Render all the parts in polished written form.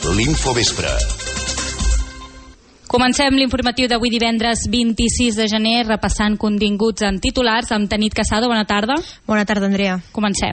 L'Infovespre. Comencem l'informatiu d'avui divendres 26 de gener repassant continguts en titulars amb Tanit Casado. Bona tarda. Bona tarda, Andrea. Comencem.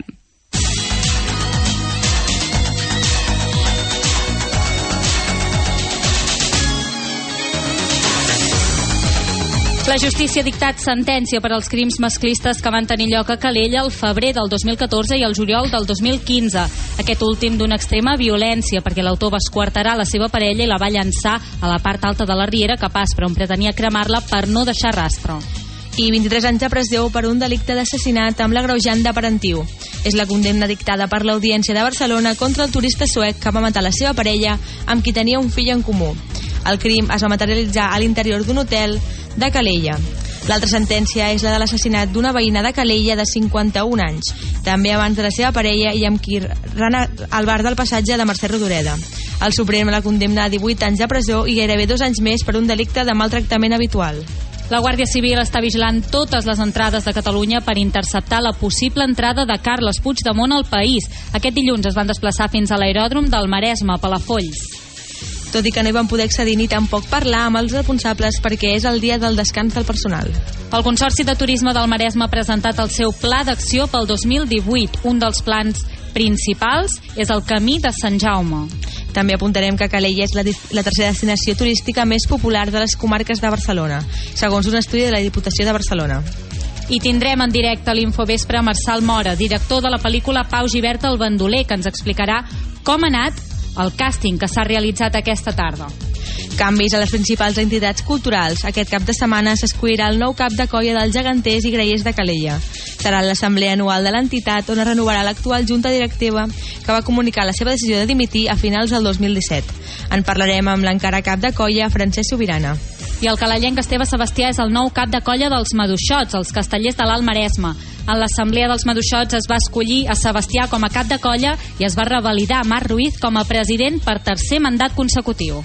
La justícia ha dictat sentència per als crims masclistes que van tenir lloc a Calella el febrer del 2014 i el juliol del 2015. Aquest últim d'una extrema violència, perquè l'autor va esquarterar la seva parella i la va llançar a la part alta de la riera Cap Aspre, on pretenia cremar-la per no deixar rastre. I 23 anys de presó per un delicte d'assassinat amb l'agreujant de parentiu. És la condemna dictada per l'Audiència de Barcelona contra el turista suec que va matar la seva parella amb qui tenia un fill en comú. El crim es va materialitzar a l'interior d'un hotel de Calella. L'altra sentència és la de l'assassinat d'una veïna de Calella de 51 anys, també abans de la seva parella i amb qui rana al bar del passatge de Mercè Rodoreda. El Suprem la condemna a 18 anys de presó i gairebé 2 anys més per un delicte de maltractament habitual. La Guàrdia Civil està vigilant totes les entrades de Catalunya per interceptar la possible entrada de Carles Puigdemont al país. Aquest dilluns es van desplaçar fins a l'aeròdrom del Maresme, a Palafolls. Tot i que no hi van poder accedir ni tampoc parlar amb els responsables perquè és el dia del descans del personal. El Consorci de Turisme del Maresme ha presentat el seu pla d'acció pel 2018. Un dels plans principals és el Camí de Sant Jaume. També apuntarem que Calella és la tercera destinació turística més popular de les comarques de Barcelona, segons un estudi de la Diputació de Barcelona. I tindrem en directe a l'Infovespre Marçal Mora, director de la pel·lícula Pau Gibert el Bandoler, que ens explicarà com ha anat el càsting que s'ha realitzat aquesta tarda. Canvis a les principals entitats culturals. Aquest cap de setmana s'escollirà el nou cap de colla dels geganters i greiers de Calella. Serà l'assemblea anual de l'entitat on es renovarà l'actual junta directiva que va comunicar la seva decisió de dimitir a finals del 2017. En parlarem amb l'encara cap de colla, Francesc Subirana. I el calellenc Esteve Sebastià és el nou cap de colla dels Maduixots, els castellers de l'Alt Maresme. En l'assemblea dels Maduixots es va escollir a Sebastià com a cap de colla i es va revalidar Marc Ruiz com a president per tercer mandat consecutiu.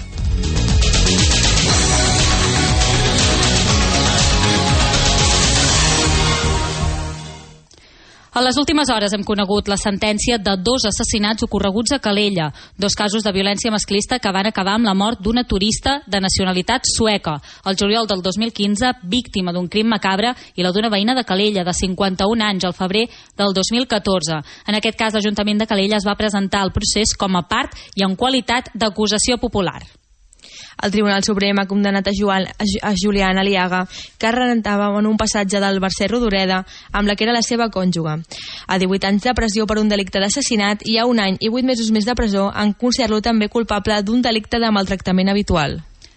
A les últimes hores hem conegut la sentència de 2 assassinats ocorreguts a Calella, 2 casos de violència masclista que van acabar amb la mort d'una turista de nacionalitat sueca. El juliol del 2015, víctima d'un crim macabre, i la d'una veïna de Calella de 51 anys al febrer del 2014. En aquest cas, l'Ajuntament de Calella es va presentar al procés com a part i en qualitat d'acusació popular. El Tribunal Suprem ha condemnat a Julián Aliaga, que rentava en un passatge del Mercè Rodoreda amb la que era la seva cònjuge, a 18 anys de presó per un delicte d'assassinat i a 1 any i 8 mesos més de presó en considerar-lo també culpable d'un delicte de maltractament habitual.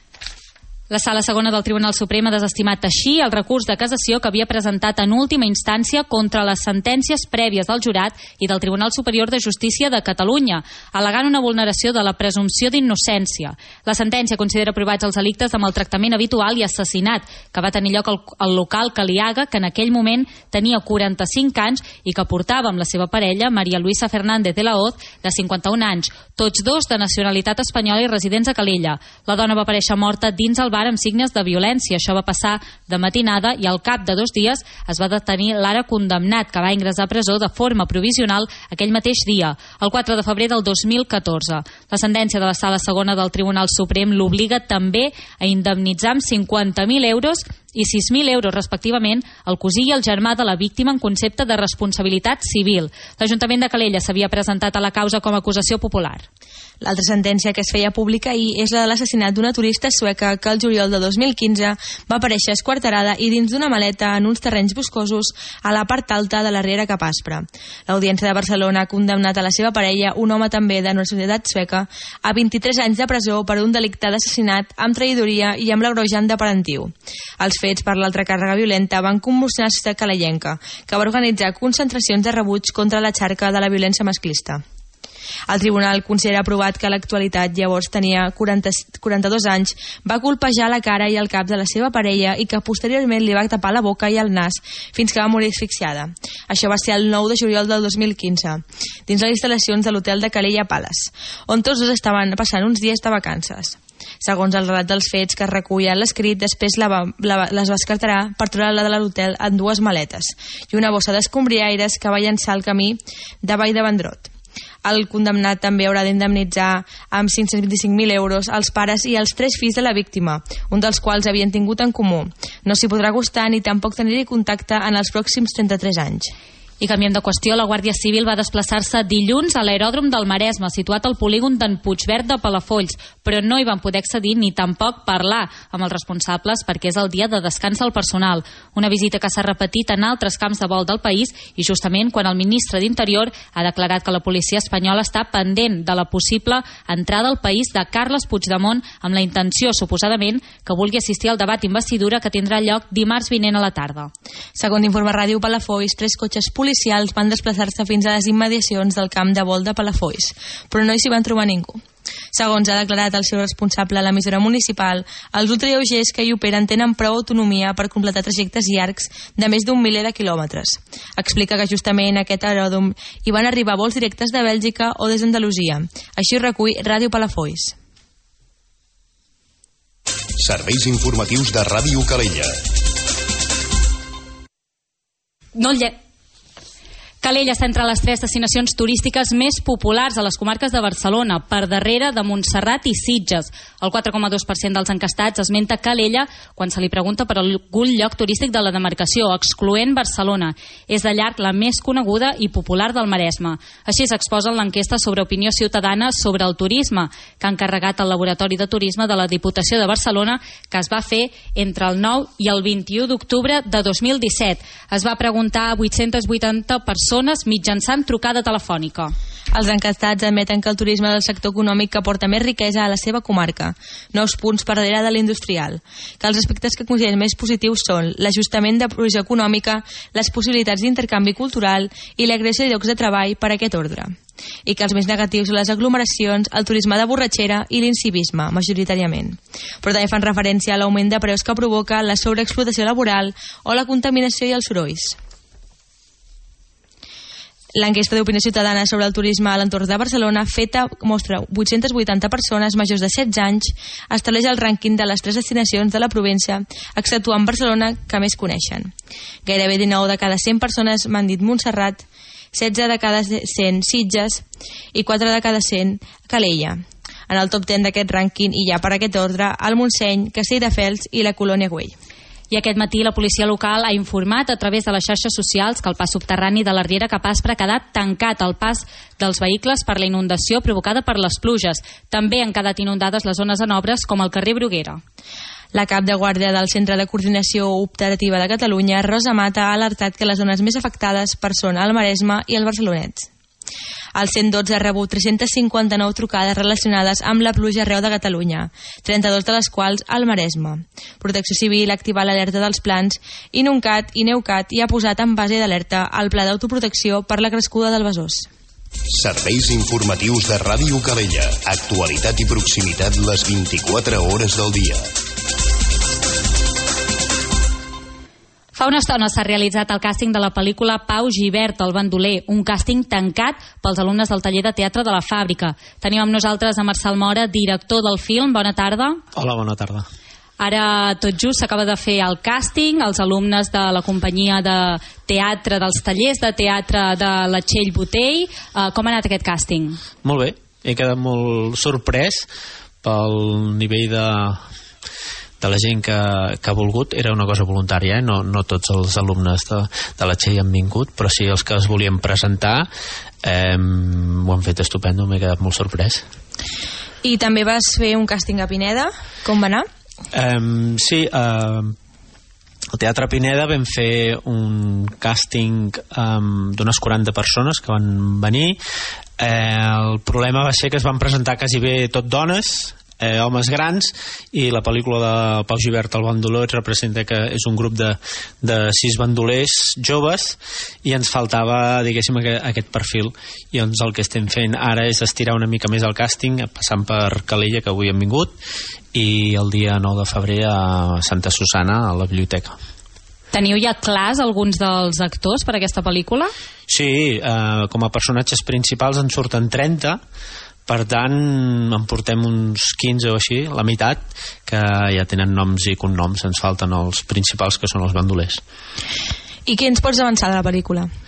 La Sala Segona del Tribunal Suprem ha desestimat així el recurs de cassació que havia presentat en última instància contra les sentències prèvies del jurat i del Tribunal Superior de Justícia de Catalunya, al·legant una vulneració de la presumpció d'innocència. La sentència considera provats els delictes de maltractament habitual i assassinat que va tenir lloc al local Caliaga, que en aquell moment tenia 45 anys i que portava amb la seva parella, Maria Luisa Fernández de la Hoz, de 51 anys, tots dos de nacionalitat espanyola i residents a Calella. La dona va aparèixer morta dins el bar amb signes de violència. Això va passar de matinada i al cap de 2 dies es va detenir l'ara condemnat, que va ingressar a presó de forma provisional aquell mateix dia, el 4 de febrer del 2014. La sentència de la Sala Segona del Tribunal Suprem l'obliga també a indemnitzar amb 50.000 euros i 6.000 euros respectivament el cosí i el germà de la víctima en concepte de responsabilitat civil. L'Ajuntament de Calella s'havia presentat a la causa com a acusació popular. L'altra sentència que es feia pública ahir és la de l'assassinat d'una turista sueca que el juliol de 2015 va aparèixer esquarterada i dins d'una maleta en uns terrenys boscosos a la part alta de la riera Cap Aspre. L'Audiència de Barcelona ha condemnat a la seva parella, un home també de nacionalitat sueca, a 23 anys de presó per un delicte d'assassinat amb traïdoria i amb l'agreujant de parentiu. Els fets per l'altra càrrega violenta van conmocionar la societat calellenca, que va organitzar concentracions de rebuig contra la xarxa de la violència masclista. El tribunal considera aprovat que a l'actualitat, llavors tenia 42 anys, va colpejar la cara i el cap de la seva parella i que posteriorment li va tapar la boca i el nas fins que va morir asfixiada. Això va ser el 9 de juliol del 2015, dins les instal·lacions de l'hotel de Calella Palace, on tots dos estaven passant uns dies de vacances. Segons el relat dels fets que es recull a l'escrit, després les va escarterar per treure-la de l'hotel en 2 maletes i una bossa d'escombriaires que va llançar al camí de Vall de Vendrot. El condemnat també haurà d'indemnitzar amb 525.000 euros als pares i als 3 fills de la víctima, un dels quals havien tingut en comú. No s'hi podrà acostar ni tampoc tenir-hi contacte en els pròxims 33 anys. I canviem de qüestió, la Guàrdia Civil va desplaçar-se dilluns a l'aeròdrom del Maresme, situat al polígon d'en Puigverd de Palafolls, però no hi van poder accedir ni tampoc parlar amb els responsables perquè és el dia de descans del personal. Una visita que s'ha repetit en altres camps de vol del país i justament quan el ministre d'Interior ha declarat que la policia espanyola està pendent de la possible entrada al país de Carles Puigdemont amb la intenció, suposadament, que vulgui assistir al debat d'investidura que tindrà lloc dimarts vinent a la tarda. Segons informa Ràdio Palafolls, 3 cotxes policials van desplaçar-se fins a les immediacions del camp de vol de Palafolls, però no hi s'hi van trobar ningú. Segons ha declarat el seu responsable a l'emissora municipal, els ultralleugers que hi operen tenen prou autonomia per completar trajectes llargs de més d'1 miler de quilòmetres. Explica que justament a aquest aeròdrom hi van arribar vols directes de Bèlgica o des d'Andalusia. Així ho recull Ràdio Palafolls. Serveis informatius de Ràdio Calella. Calella està entre les 3 destinacions turístiques més populars a les comarques de Barcelona, per darrere de Montserrat i Sitges. El 4,2% dels encastats esmenta Calella quan se li pregunta per algun lloc turístic de la demarcació, excloent Barcelona. És de llarg la més coneguda i popular del Maresme. Així s'exposa en l'enquesta sobre opinió ciutadana sobre el turisme, que ha encarregat el Laboratori de Turisme de la Diputació de Barcelona, que es va fer entre el 9 i el 21 d'octubre de 2017. Es va preguntar a 880 persones mitjançant trucada telefònica. Els encastats admeten que el turisme és el sector econòmic que aporta més riquesa a la seva comarca, 9 punts per darrere de l'industrial. Que els aspectes que consideren més positius són l'ajustament de provisió econòmica, les possibilitats d'intercanvi cultural i la creació de llocs de treball per a aquest ordre. I que els més negatius són les aglomeracions, el turisme de borratxera i l'incivisme, majoritàriament. Però també fan referència a l'augment de preus que provoca la sobreexplotació laboral o la contaminació i els sorolls. L'enquesta d'opinió ciutadana sobre el turisme a l'entorn de Barcelona, feta, mostra 880 persones majors de 16 anys, estableix el rànquing de les 3 destinacions de la província, exceptuant Barcelona, que més coneixen. Gairebé 19 de cada 100 persones m'han dit Montserrat, 16 de cada 100 Sitges i 4 de cada 100 Calella. En el top 10 d'aquest rànquing hi ha per aquest ordre el Montseny, Castelldefels i la Colònia Güell. I aquest matí la policia local ha informat a través de les xarxes socials que el pas subterrani de la Riera Capaspra ha quedat tancat al pas dels vehicles per la inundació provocada per les pluges. També han quedat inundades les zones en obres com el carrer Bruguera. La cap de guàrdia del Centre de Coordinació Operativa de Catalunya, Rosa Mata, ha alertat que les zones més afectades són el Maresme i el Barcelonès. El 112 ha rebut 359 trucades relacionades amb la pluja arreu de Catalunya, 32 de les quals al Maresme. Protecció Civil ha activat l'alerta dels plans Inuncat i Neucat i ha posat en base d'alerta el pla d'autoprotecció per la crescuda del Besòs. Serveis informatius de Ràdio Calella. Actualitat i proximitat les 24 hores del dia. Fa una estona s'ha realitzat el càsting de la pel·lícula Pau Gibert, el bandoler, un càsting tancat pels alumnes del taller de teatre de la Fàbrica. Tenim amb nosaltres a Marçal Mora, director del film. Bona tarda. Hola, bona tarda. Ara, tot just, s'acaba de fer el càsting, els alumnes de la companyia de teatre, dels tallers de teatre de la Txell Botell. Com ha anat aquest càsting? Molt bé, he quedat molt sorprès pel nivell de la gent que ha volgut. Era una cosa voluntària, no tots els alumnes de la Txell han vingut, però sí els que es volien presentar. Ho han fet estupendo, m'he quedat molt sorprès. I també vas fer un càsting a Pineda, com va anar? Sí, al Teatre Pineda vam fer un càsting d'unes 40 persones que van venir. El problema va ser que es van presentar quasi bé tot dones, homes grans, i la pel·lícula de Pau Gibert, el bandoler, representa que és un grup de 6 bandolers joves i ens faltava, diguéssim, aquest perfil. I doncs el que estem fent ara és estirar una mica més el càsting, passant per Calella, que avui hem vingut, i el dia 9 de febrer a Santa Susana, a la biblioteca. Teniu ja clars alguns dels actors per a aquesta pel·lícula? Sí, com a personatges principals en surten 30, per tant en portem uns 15 o així, la meitat, que ja tenen noms i cognoms. Ens falten els principals, que són els bandolers. I què ens pots avançar de la pel·lícula?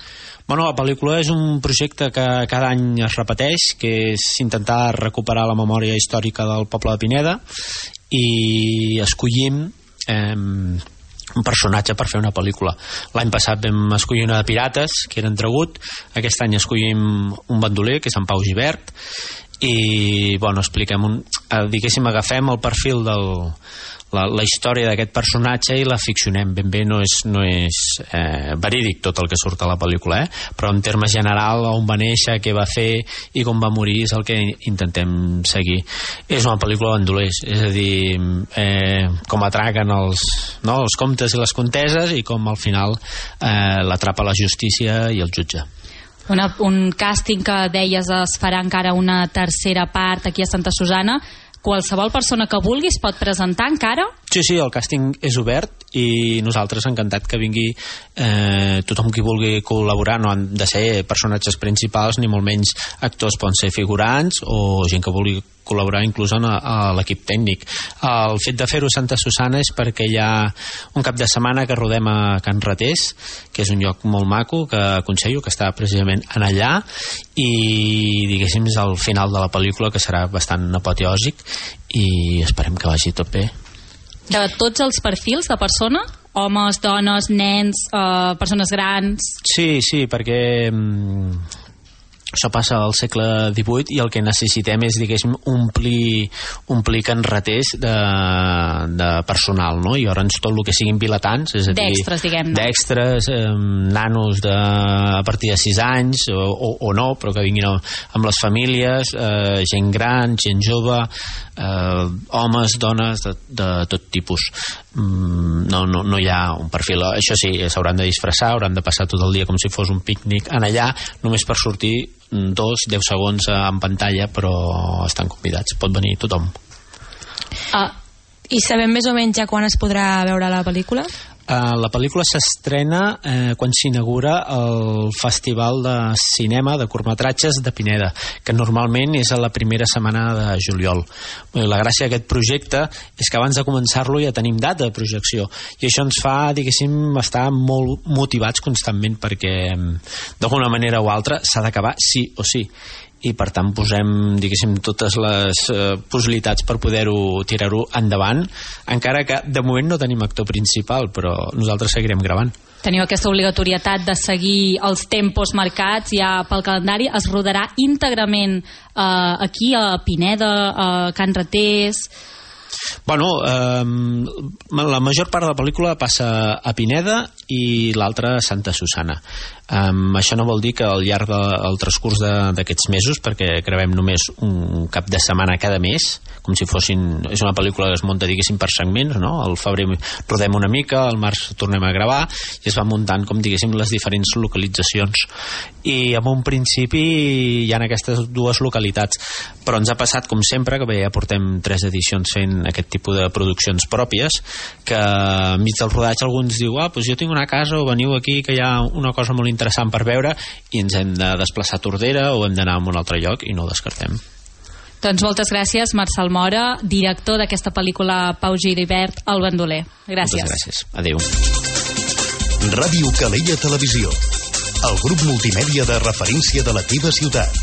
Bueno, la pel·lícula és un projecte que cada any es repeteix, que és intentar recuperar la memòria històrica del poble de Pineda, i escollim un personatge per fer una pel·lícula. L'any passat vam escollir una de pirates, que era en Dragut. Aquest any escollim un bandoler, que és en Pau Gibert, i bueno, expliquem diguéssim, agafem el perfil la història d'aquest personatge i la ficcionem ben bé. No és verídic tot el que surt a la pel·lícula, però en termes general, on va néixer, què va fer i com va morir és el que intentem seguir. És una pel·lícula de bandolers, és a dir, com atraquen els comtes i les comteses i com al final l'atrapa la justícia i el jutge. Un càsting que deies es farà encara una tercera part aquí a Santa Susanna. Qualsevol persona que vulgui es pot presentar encara? Sí, el càsting és obert i nosaltres encantat que vingui tothom qui vulgui col·laborar. No han de ser personatges principals ni molt menys actors, poden ser figurants o gent que vulgui col·laborar inclús a l'equip tècnic. El fet de fer-ho a Santa Susanna és perquè hi ha un cap de setmana que rodem a Can Ratés, que és un lloc molt maco que aconsello, que està precisament en allà, i diguéssim és el final de la pel·lícula, que serà bastant apoteòsic, i esperem que vagi tot bé. De tots els perfils de persona? Homes, dones, nens, persones grans? Sí, perquè això passa al segle XVIII i el que necessitem és, diguéssim, omplir Can Ratés de personal, no? I llavors tot el que siguin vilatans, és a dir, d'extres, diguem-ne. D'extres, nanos a partir de 6 anys o no, però que vinguin amb les famílies, gent gran, gent jove, homes, dones, de tot tipus. No hi ha un perfil. Això sí, s'hauran de disfressar, hauran de passar tot el dia com si fos un pícnic en allà, només per sortir 10 segons en pantalla, però estan convidats, pot venir tothom. I sabem més o menys ja quan es podrà veure la pel·lícula? La pel·lícula s'estrena quan s'inaugura el Festival de Cinema de Curtmetratges de Pineda, que normalment és a la primera setmana de juliol. La gràcia d'aquest projecte és que abans de començar-lo ja tenim data de projecció, i això ens fa, diguéssim, estar molt motivats constantment, perquè d'alguna manera o altra s'ha d'acabar sí o sí, i per tant posem, diguéssim, totes les possibilitats per poder-ho tirar-ho endavant, encara que de moment no tenim actor principal, però nosaltres seguirem gravant. Teniu aquesta obligatorietat de seguir els tempos marcats ja pel calendari. Es rodarà íntegrament aquí a Pineda, a Can Ratés? Bueno, la major part de la pel·lícula passa a Pineda i l'altra a Santa Susanna. Això no vol dir que al llarg del transcurs d'aquests mesos, perquè gravem només un cap de setmana cada mes, com si fossin... És una pel·lícula que es munta, diguéssim, per segments, no? Al febrer rodem una mica, al març tornem a gravar, i es van muntant, com diguéssim, les diferents localitzacions. I en un principi hi ha aquestes dues localitats, però ens ha passat, com sempre, que ja portem 3 edicions fent aquest tipus de produccions pròpies, que enmig del rodatge algú ens diu, doncs jo tinc una casa, o veniu aquí, que hi ha una cosa molt interessant per veure, i ens hem de desplaçar a Tordera o hem d'anar a un altre lloc, i no ho descartem. Doncs moltes gràcies, Marçal Mora, director d'aquesta pel·lícula Pau Gibert, El bandoler. Gràcies. Moltes gràcies. Adéu. Ràdio Calella Televisió, el grup multimèdia de referència de la teva ciutat.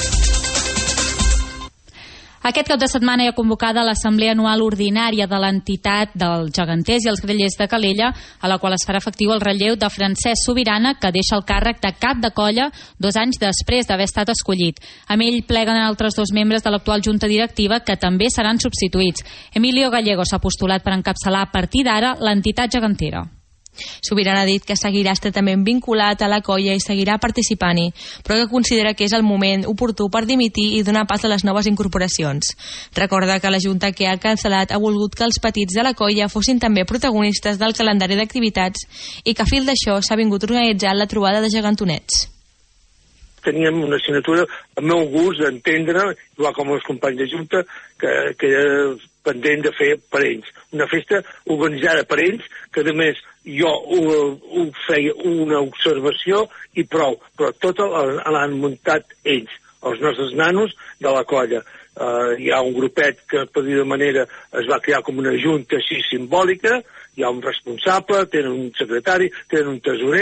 Aquest cap de setmana hi ha convocada l'Assemblea Anual Ordinària de l'entitat dels geganters i els grellers de Calella, a la qual es farà efectiu el relleu de Francesc Sobirana, que deixa el càrrec de cap de colla 2 anys després d'haver estat escollit. Amb ell pleguen altres 2 membres de l'actual junta directiva, que també seran substituïts. Emilio Gallego s'ha postulat per encapçalar a partir d'ara l'entitat gegantera. Sobirana ha dit que seguirà estretament vinculat a la colla i seguirà participant-hi, però que considera que és el moment oportú per dimitir i donar pas a les noves incorporacions. Recorda que la Junta que ha cancel·lat ha volgut que els petits de la colla fossin també protagonistes del calendari d'activitats i que a fil d'això s'ha vingut organitzant la trobada de gegantonets. Teníem una assignatura, al meu gust, d'entendre, igual com els companys de Junta, que era pendent de fer per ells. Una festa organitzada per ells, que a més jo ho feia una observació i prou, però tot l'han muntat ells, els nostres nanos de la colla. Hi ha un grupet que per dir de manera es va crear com una junta així simbòlica, hi ha un responsable, tenen un secretari, tenen un tesorer,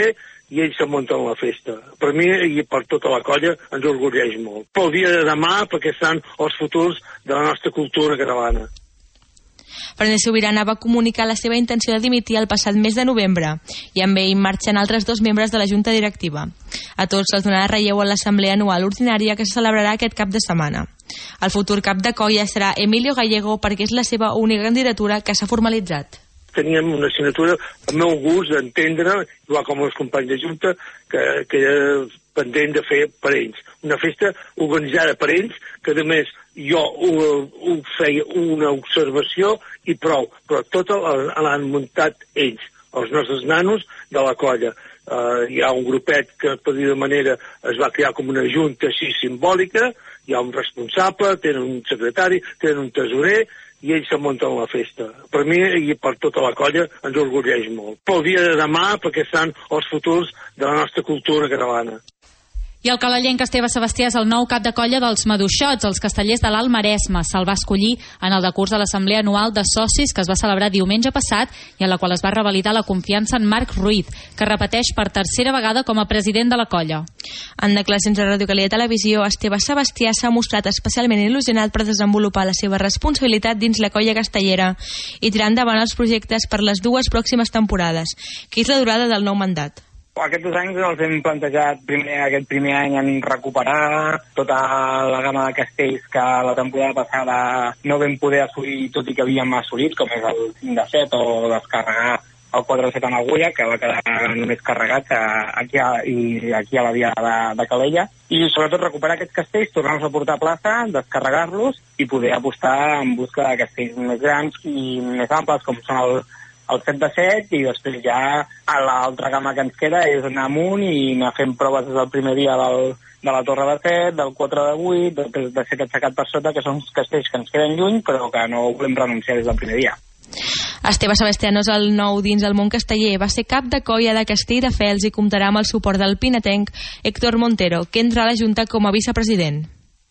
i ells se munten la festa. Per mi i per tota la colla ens orgulleix molt. Pel dia de demà, perquè estan els futurs de la nostra cultura catalana. Fernández Subirana va comunicar la seva intenció de dimitir el passat mes de novembre i amb ell marxen altres 2 membres de la Junta Directiva. A tots se'ls donarà relleu a l'Assemblea Anual Ordinària que se celebrarà aquest cap de setmana. El futur cap de colla serà Emilio Gallego perquè és la seva única candidatura que s'ha formalitzat. Teníem una assignatura, el meu gust d'entendre, igual com els companys de Junta, que era pendent de fer per ells. Una festa organitzada per ells, que a més jo ho feia una observació i prou, però tot l'han muntat ells, els nostres nanos de la colla. Hi ha un grupet que per dir de manera es va crear com una junta així simbòlica, hi ha un responsable, tenen un secretari, tenen un tesorer, i ells se munten la festa. Per mi i per tota la colla ens orgulleix molt. Pel dia de demà, perquè estan els futurs de la nostra cultura catalana. I el calellenc Esteve Sebastià és el nou cap de colla dels Maduixots, els castellers de l'Alt Maresme. Se'l va escollir en el decurs de l'Assemblea Anual de Socis que es va celebrar diumenge passat i en la qual es va revalidar la confiança en Marc Ruiz, que repeteix per 3a vegada com a president de la colla. En declaracions a Ràdio Calella Televisió, Esteve Sebastià s'ha mostrat especialment il·lusionat per desenvolupar la seva responsabilitat dins la colla castellera i tirar endavant els projectes per les 2 pròximes temporades, que és la durada del nou mandat. Aquests 2 anys els hem plantejat aquest primer any en recuperar tota la gamma de castells que la temporada passada no vam poder assolir, tot i que havíem assolit, com és el 5 de 7 o descarregar el 4 de 7 en Agulla, que va quedar només carregat aquí a la via de Calella. I sobretot recuperar aquests castells, tornar-los a portar a plaça, descarregar-los i poder apostar en busca de castells més grans i més amples, com són el 7 de 7, i després ja a l'altra gamma que ens queda és anar amunt i anar fent proves des del primer dia de la Torre de 7, del 4 de 8, del de 7 aixecat per sota, que són castells que ens queden lluny però que no volem renunciar des del primer dia. Esteve Sebastià no és el nou dins el món casteller, va ser cap de colla de Castelldefels i comptarà amb el suport del pinatenc Héctor Montero, que entra a la Junta com a vicepresident.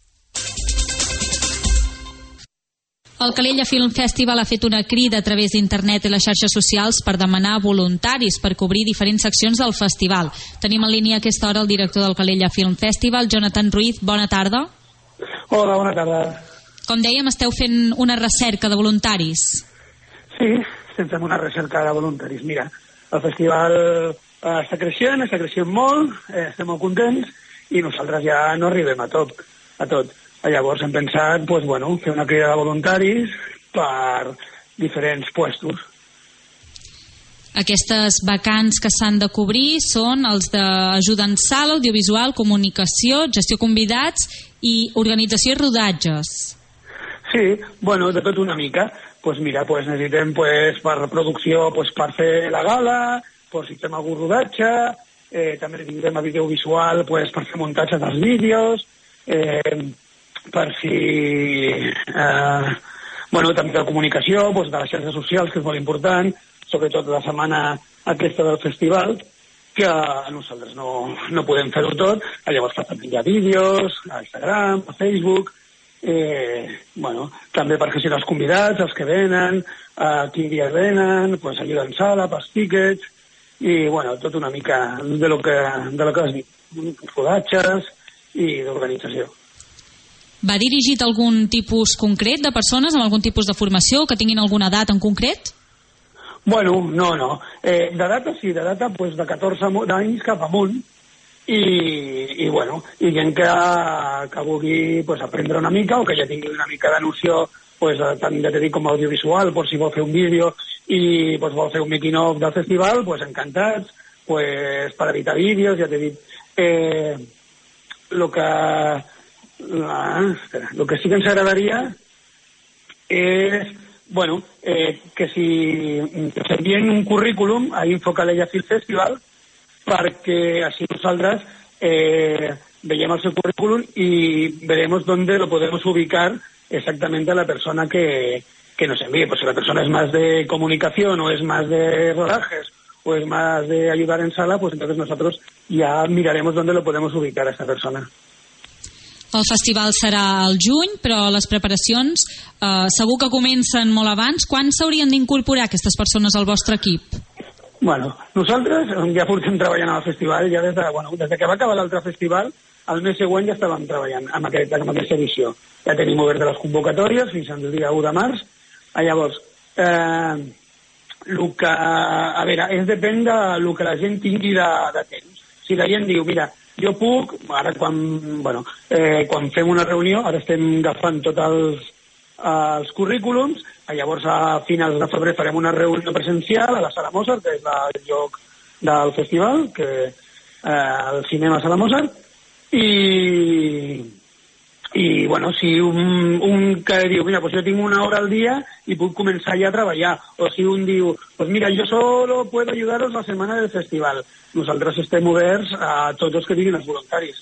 El Calella Film Festival ha fet una crida a través d'internet i les xarxes socials per demanar voluntaris per cobrir diferents seccions del festival. Tenim en línia a aquesta hora el director del Calella Film Festival, Jonathan Ruiz. Bona tarda. Hola, bona tarda. Com dèiem, esteu fent una recerca de voluntaris. Sí, estem fent una recerca de voluntaris. Mira, el festival està creixent molt, estem molt contents i nosaltres ja no arribem a tot. Llavors hem pensat fer una crida de voluntaris per diferents puestos. Aquestes vacants que s'han de cobrir són els d'ajuda en sala, audiovisual, comunicació, gestió convidats i organització i rodatges. Sí, de tot una mica. Necessitem per producció, per fer la gala, si fem algun rodatge, també necessitem audiovisual per fer muntatge dels vídeos, per si també de comunicació, de les xarxes socials, que és molt important, sobretot la setmana aquesta del festival, que nosaltres no podem fer-ho tot, llavors per penjar vídeos a Instagram, a Facebook, també per gestionar els convidats, els que venen, quin dia venen, ajuda en sala, pels tíquets, i tot una mica de lo que has dit, rodatges i d'organització. Va dirigit a algun tipus concret de persones amb algun tipus de formació que tinguin alguna edat en concret? No. De data sí, de 14 anys cap amunt i gent que vulgui aprendre una mica o que ja tingui una mica de noció tant ja t'he dit com audiovisual, si vol fer un vídeo i vol fer un making of del festival, encantats, per editar vídeos, ja t'he dit el que sí que ens agradaria és que s'envien un currículum a Info Calella Film Festival perquè així nosaltres veiem el seu currículum y veremos dónde lo podemos ubicar exactamente a la persona que nos envíe. Pues si la persona es más de comunicación o es más de rodajes o es más de ayudar en sala, pues entonces nosotros ya miraremos dónde lo podemos ubicar a esta persona. El festival serà al juny, però les preparacions segur que comencen molt abans. Quan s'haurien d'incorporar aquestes persones al vostre equip? Bueno, nosaltres ja portem treballant al festival, ja des que va acabar l'altre festival, el mes següent ja estàvem treballant amb aquesta edició. Ja tenim obertes les convocatòries fins al dia 1 de març. Llavors, depèn del que la gent tingui de temps. Si la gent diu, mira, jo puc, ara quan fem una reunió, ara estem agafant tots els currículums, llavors a finals de febrer farem una reunió presencial a la Sala Mozart, que és el lloc del festival, el cinema Sala Mozart, i bueno, si un que diu, mira, pues jo tinc una hora al dia i puc començar ja a treballar, o si un diu, pues mira, yo solo puedo ayudaros la setmana del festival, nosaltres estem oberts a tots els que diguin els voluntaris.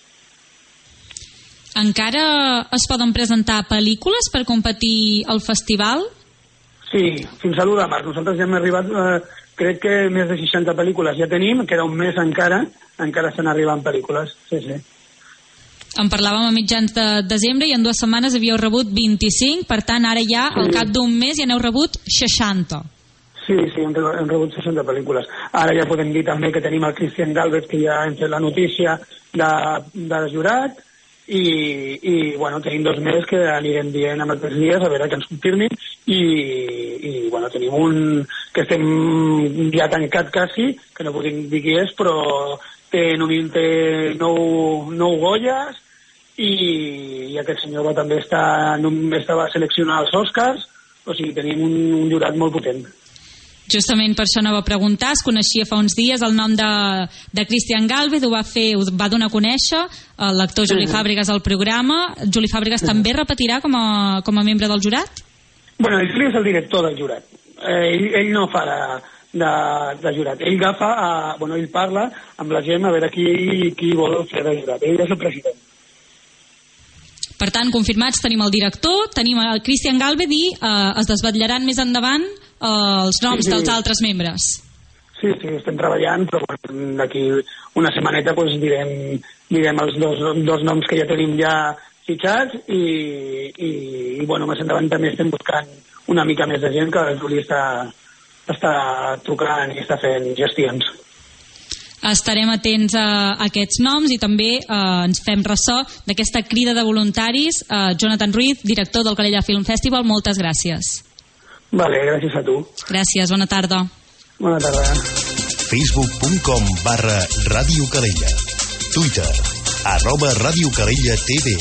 Encara es poden presentar pel·lícules per competir al festival? Sí, fins a l'1 de març. Nosaltres ja hem arribat, crec que més de 60 pel·lícules ja tenim, queda un mes encara estan arribant pel·lícules, sí. En parlàvem a mitjans de desembre i en 2 setmanes havíeu rebut 25, per tant ara ja al cap d'un mes ja n'heu rebut 60. Sí, hem rebut 60 pel·lícules. Ara ja podem dir també que tenim el Cristian Galvez, que ja hem fet la notícia de jurat, i bueno, tenim 2 més que anirem dient en aquests dies a veure que ens confirmin, i bueno, tenim un que estem ja tancat quasi, que no podem dir qui és, però té 9 Goyes, i aquest senyor també estava seleccionat als Oscars, o sigui, tenim un jurat molt potent. Justament per això anava a preguntar, es coneixia fa uns dies el nom de Cristian Galvez, ho va donar a conèixer l'actor Juli Fàbregas al programa. Juli Fàbregas també repetirà com a membre del jurat? Bueno, ell és el director del jurat. Ell no fa de jurat. Ell ell parla amb la gent a veure qui vol fer de jurat. Ell és el president. Per tant, confirmats, tenim el director, tenim el Cristian Galvez i es desvetllaran més endavant els noms dels altres membres. Sí, estem treballant, però d'aquí una setmaneta direm els dos noms que ja tenim ja fitxats i bueno, més endavant també estem buscant una mica més de gent, que el Juli està trucant i està fent gestions. Estarem atents a aquests noms i també ens fem ressò d'aquesta crida de voluntaris. Jonathan Ruiz, director del Calella Film Festival, moltes gràcies. Vale, gràcies a tu. Gràcies, bona tarda. Bona tarda. Facebook.com/Ràdio Calella. Twitter @Ràdio Calella TV.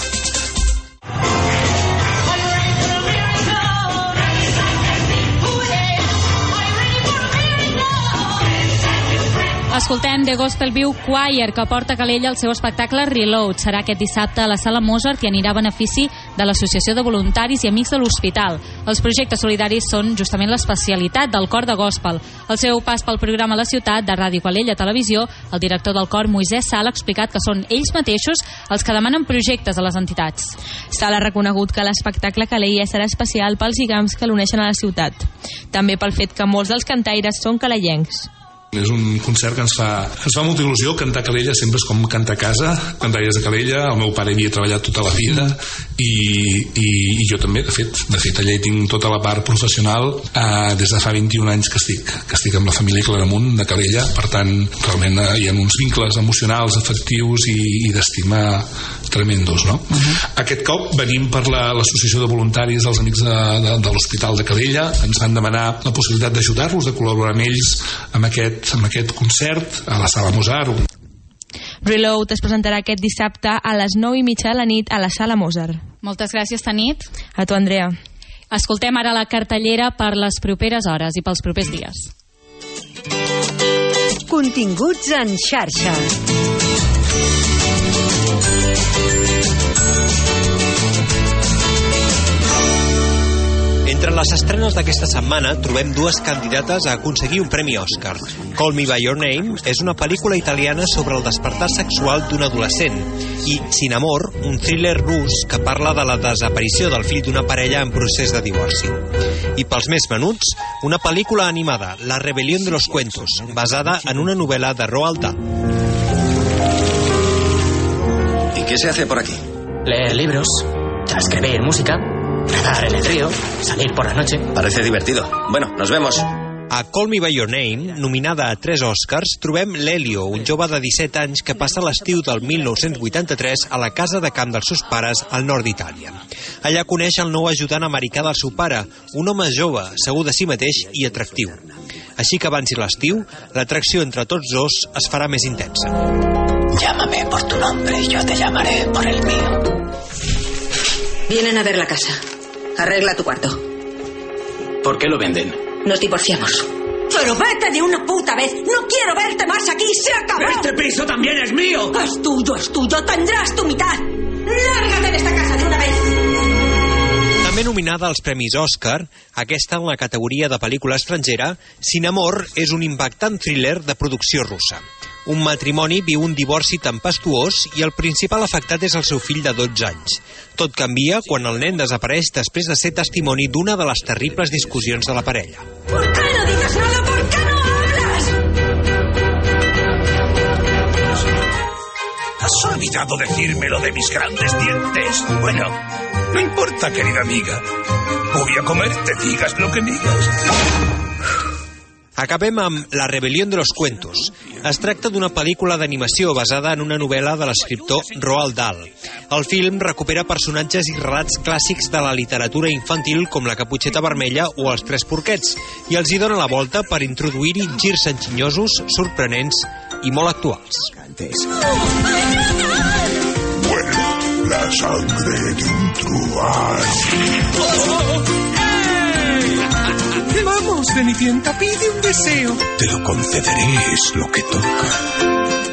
Escoltem The Gospel View Choir, que porta a Calella el seu espectacle Reload. Serà aquest dissabte a la Sala Mozart i anirà a benefici de l'Associació de Voluntaris i Amics de l'Hospital. Els projectes solidaris són justament l'especialitat del cor de gospel. Al seu pas pel programa a la ciutat de Ràdio Calella Televisió, el director del cor, Moisès Sala, ha explicat que són ells mateixos els que demanen projectes a les entitats. Sala ha reconegut que l'espectacle Calella serà especial pels lligams que l'uneixen a la ciutat. També pel fet que molts dels cantaires són calellencs. És un concert que ens fa molta il·lusió. Cantar a Calella sempre és com cantar a casa. Cantaires de Calella, el meu pare hi havia treballat tota la vida i jo també, de fet allà hi tinc tota la part professional des de fa 21 anys que estic amb la família Claramunt de Calella. Per tant, realment hi ha uns vincles emocionals, afectius i d'estima tremendos, no? Aquest cop venim per l'associació de voluntaris dels Amics de l'Hospital de Calella. Ens van demanar la possibilitat d'ajudar-los, de col·laborar amb ells amb aquest concert a la Sala Mozart. Reload es presentarà aquest dissabte a les 9:30 de la nit a la Sala Mozart. Moltes gràcies, Tanit. A tu, Andrea. Escoltem ara la cartellera per les properes hores i pels propers dies. Continguts en xarxa. Entre les estrenes d'aquesta setmana trobem dues candidates a aconseguir un premi Òscar. Call Me By Your Name és una pel·lícula italiana sobre el despertar sexual d'un adolescent i Sin Amor, un thriller rus que parla de la desaparició del fill d'una parella en procés de divorci. I pels més menuts, una pel·lícula animada, La rebelión de los cuentos, basada en una novel·la de Roald Dahl. ¿Y qué se hace por aquí? Leer libros, escribir música, nadar en el río, salir por la noche. Parece divertido. Bueno, nos vemos. A Call Me By Your Name, nominada a 3 Oscars, trobem l'Elio, un jove de 17 anys que passa l'estiu del 1983 a la casa de camp dels seus pares al nord d'Itàlia. Allà coneix el nou ajudant americà del seu pare, un home jove, segur de si mateix i atractiu. Així que avanci l'estiu, l'atracció entre tots dos es farà més intensa. Llámame por tu nombre y yo te llamaré por el mío. Vienen a ver la casa. Arregla tu cuarto. ¿Por qué lo venden? Nos divorciamos. ¡Pero vete de una puta vez! ¡No quiero verte más aquí! ¡Se acabó! ¡Este piso también es mío! ¡Es tuyo, es tuyo! ¡Tendrás tu mitad! ¡Lárgate de esta casa de una vez! També nominada als Premis Òscar, aquesta en la categoria de pel·lícula estrangera, Sin Amor és un impactant thriller de producció russa. Un matrimoni viu un divorci tempestuós i el principal afectat és el seu fill de 12 anys. Tot canvia quan el nen desapareix després de ser testimoni d'una de les terribles discussions de la parella. ¿Por qué no dices nada? ¿Por qué no hablas? ¿Has olvidado decirme lo de mis grandes dientes? Bueno, no importa, querida amiga. Voy a comer, te digas lo que digas. Acabem amb La rebelión de los cuentos. Es tracta d'una pel·lícula d'animació basada en una novel·la de l'escriptor Roald Dahl. El film recupera personatges i relats clàssics de la literatura infantil com la Caputxeta Vermella o els Tres Porquets i els hi dona la volta per introduir-hi girs enginyosos, sorprenents i molt actuals. Bueno, la sangre de un truán. Vamos, Cenicienta, pide un deseo. Te lo concederé, es lo que toca.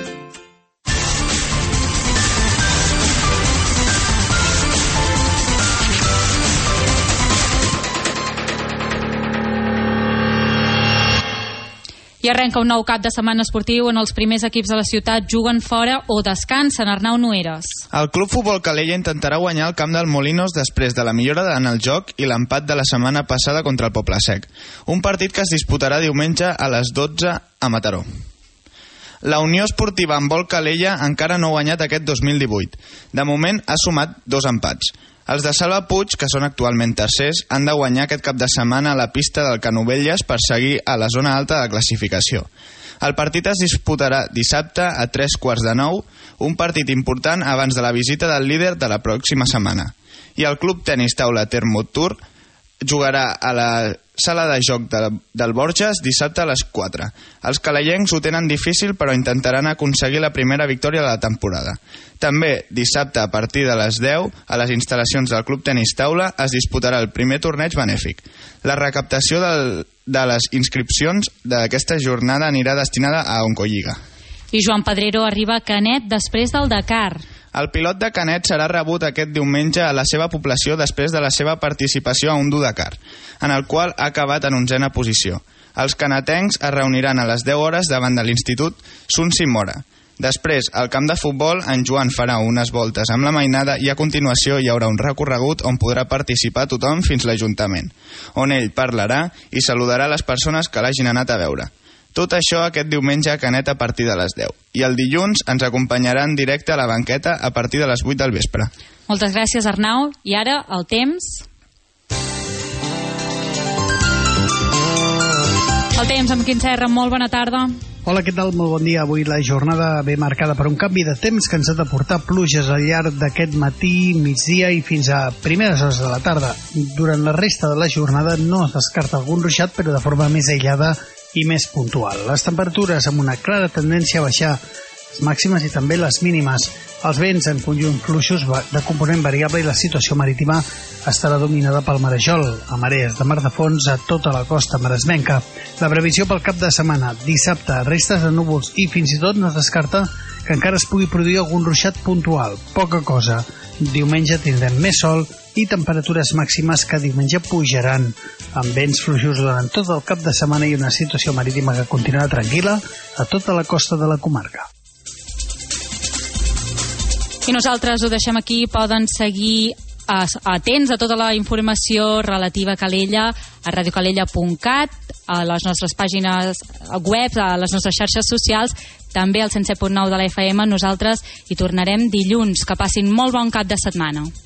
I arrenca un nou cap de setmana esportiu on els primers equips de la ciutat juguen fora o descansen. Arnau Noeres. El Club Futbol Calella intentarà guanyar el camp del Molinos després de la millora en el joc i l'empat de la setmana passada contra el Poble Sec. Un partit que es disputarà diumenge a les 12 a Mataró. La Unió Esportiva Handbol Calella encara no ha guanyat aquest 2018. De moment ha sumat 2 empats. Els de Salva Puig, que són actualment tercers, han de guanyar aquest cap de setmana a la pista del Canovelles per seguir a la zona alta de classificació. El partit es disputarà dissabte a 8:45, un partit important abans de la visita del líder de la pròxima setmana. I el Club Tenis Taula Termotur jugarà a la sala de joc del Borges dissabte a les 4. Els calellencs ho tenen difícil, però intentaran aconseguir la primera victòria de la temporada. També dissabte a partir de les 10 a les instal·lacions del Club Tenis Taula es disputarà el primer torneig benèfic. La recaptació de les inscripcions d'aquesta jornada anirà destinada a Oncolliga. I Joan Pedrero arriba a Canet després del Dakar. El pilot de Canet serà rebut aquest diumenge a la seva població després de la seva participació a un Dakar, en el qual ha acabat en 11a posició. Els canetencs es reuniran a les 10 hores davant de l'Institut Sun Simora. Després, al camp de futbol, en Joan farà unes voltes amb la mainada i a continuació hi haurà un recorregut on podrà participar tothom fins l'Ajuntament, on ell parlarà i saludarà les persones que l'hagin anat a veure. Tot això aquest diumenge a Canet a partir de les 10. I el dilluns ens acompanyarà en directe a la banqueta a partir de les 8 del vespre. Moltes gràcies, Arnau. I ara, el temps. El temps amb Quim Serra, molt bona tarda. Hola, què tal? Molt bon dia. Avui la jornada ve marcada per un canvi de temps que ens ha de portar pluges al llarg d'aquest matí, migdia i fins a primeres hores de la tarda. Durant la resta de la jornada no es descarta algun ruixat, però de forma més aïllada i més puntual. Les temperatures amb una clara tendència a baixar, les màximes i també les mínimes. Els vents en conjunt fluixos de component variable i la situació marítima estarà dominada pel marejol, a marees de mar de fons a tota la costa maresmenca. La previsió pel cap de setmana, dissabte, restes de núvols i fins i tot no es descarta que encara es pugui produir algun ruixat puntual, poca cosa. Diumenge tindrem més sol i temperatures màximes que diumenge pujaran, amb vents fluixos durant tot el cap de setmana i una situació marítima que continuarà tranquil·la a tota la costa de la comarca. I nosaltres ho deixem aquí. Poden seguir atents a tota la informació relativa a Calella a radiocalella.cat, a les nostres pàgines web, a les nostres xarxes socials, també al 107.9 de la FM. Nosaltres hi tornarem dilluns. Que passin molt bon cap de setmana.